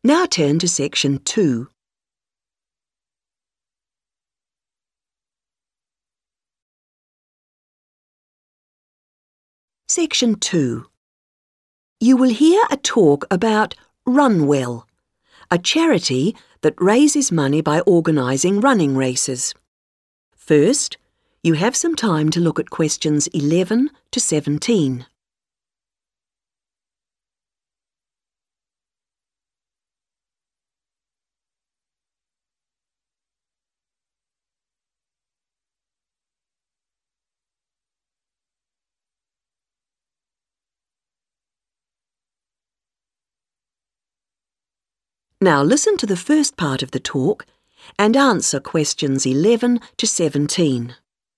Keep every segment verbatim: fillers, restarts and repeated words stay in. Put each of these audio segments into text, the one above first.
Now turn to section two. Section two. You will hear a talk about Runwell, a charity that raises money by organising running races. First, you have some time to look at questions eleven to seventeen. Now listen to the first part of the talk and answer questions eleven to seventeen.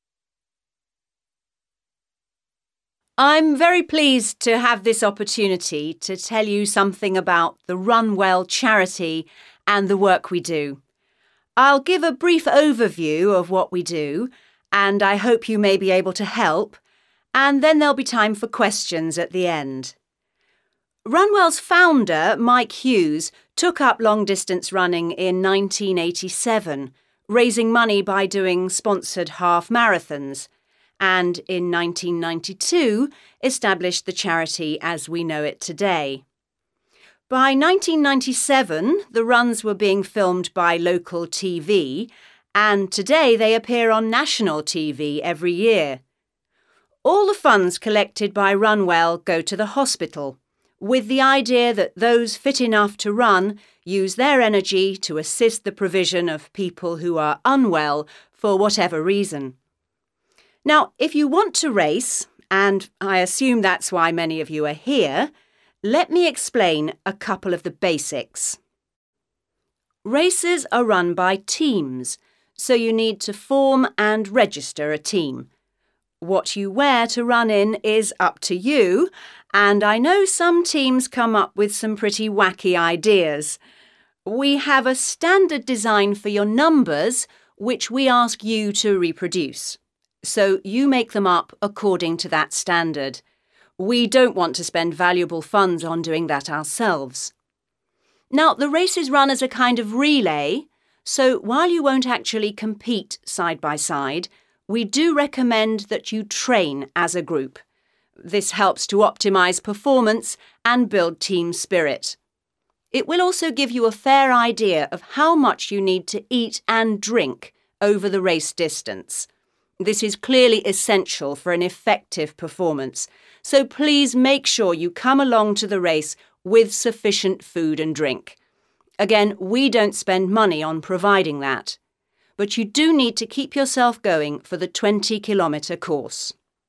I'm very pleased to have this opportunity to tell you something about the Runwell charity and the work we do. I'll give a brief overview of what we do, and I hope you may be able to help, and then there'll be time for questions at the end. Runwell's founder, Mike Hughes, took up long-distance running in nineteen eighty-seven, raising money by doing sponsored half marathons, and in nineteen ninety-two established the charity as we know it today. By nineteen ninety-seven, the runs were being filmed by local T V, and today they appear on national T V every year. All the funds collected by Runwell go to the hospital, with the idea that those fit enough to run use their energy to assist the provision of people who are unwell for whatever reason. Now, if you want to race, and I assume that's why many of you are here, let me explain a couple of the basics. Races are run by teams, so you need to form and register a team. What you wear to run in is up to you, and I know some teams come up with some pretty wacky ideas. We have a standard design for your numbers, which we ask you to reproduce. So you make them up according to that standard. We don't want to spend valuable funds on doing that ourselves. Now, the race is run as a kind of relay, so while you won't actually compete side by side, we do recommend that you train as a group. This helps to optimise performance and build team spirit. It will also give you a fair idea of how much you need to eat and drink over the race distance. This is clearly essential for an effective performance, so please make sure you come along to the race with sufficient food and drink. Again, we don't spend money on providing that, but you do need to keep yourself going for the twenty kilometre course.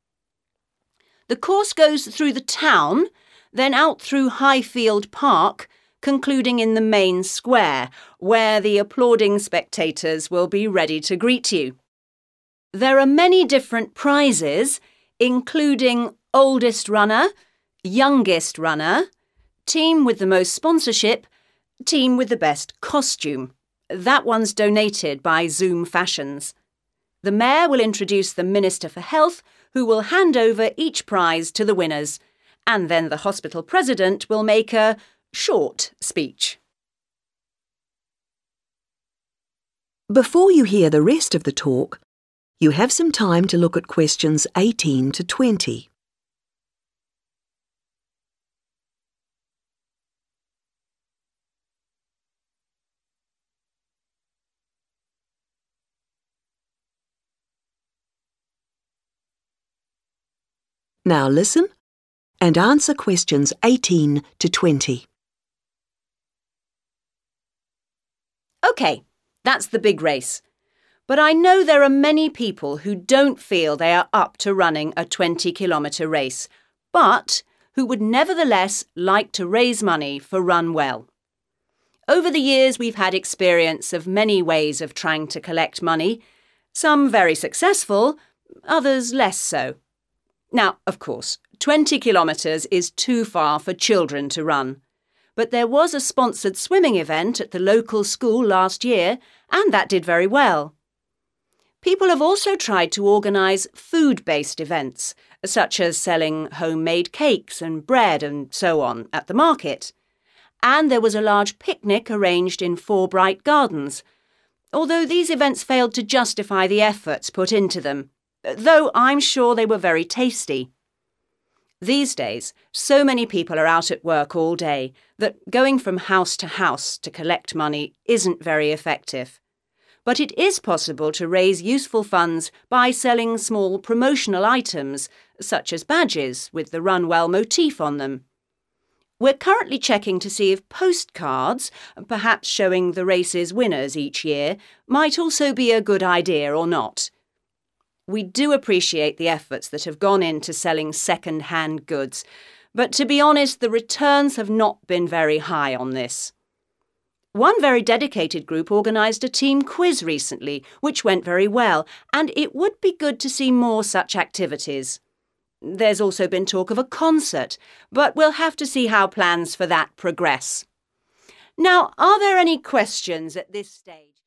The course goes through the town, then out through Highfield Park, concluding in the main square, where the applauding spectators will be ready to greet you. There are many different prizes, including oldest runner, youngest runner, team with the most sponsorship, team with the best costume. That one's donated by Zoom Fashions. The Mayor will introduce the Minister for Health, who will hand over each prize to the winners, and then the hospital president will make a short speech. Before you hear the rest of the talk, you have some time to look at questions eighteen to twenty. Now listen and answer questions eighteen to twenty. OK, that's the big race. But I know there are many people who don't feel they are up to running a twenty kilometre race, but who would nevertheless like to raise money for Runwell. Over the years, we've had experience of many ways of trying to collect money, some very successful, others less so. Now, of course, twenty kilometres is too far for children to run. But there was a sponsored swimming event at the local school last year, and that did very well. People have also tried to organise food-based events, such as selling homemade cakes and bread and so on at the market. and there was a large picnic arranged in four bright gardens, although these events failed to justify the efforts put into them, though I'm sure they were very tasty. These days, so many people are out at work all day that going from house to house to collect money isn't very effective. But it is possible to raise useful funds by selling small promotional items, such as badges with the Run Well motif on them. We're currently checking to see if postcards, perhaps showing the race's winners each year, might also be a good idea or not. We do appreciate the efforts that have gone into selling second-hand goods, but to be honest, the returns have not been very high on this. One very dedicated group organised a team quiz recently, which went very well, and it would be good to see more such activities. There's also been talk of a concert, but we'll have to see how plans for that progress. Now, are there any questions at this stage?